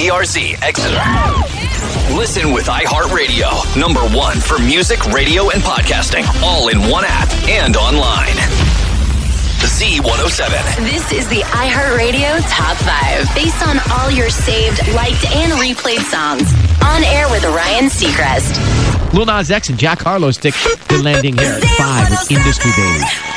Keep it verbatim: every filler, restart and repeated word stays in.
Z R Z Exeter. Listen with iHeartRadio, number one for music, radio, and podcasting, all in one app and online. Z one oh seven. This is the iHeartRadio Top five, based on all your saved, liked, and replayed songs. On air with Ryan Seacrest. Lil Nas X and Jack Harlow stick the landing here at five with Industry Days.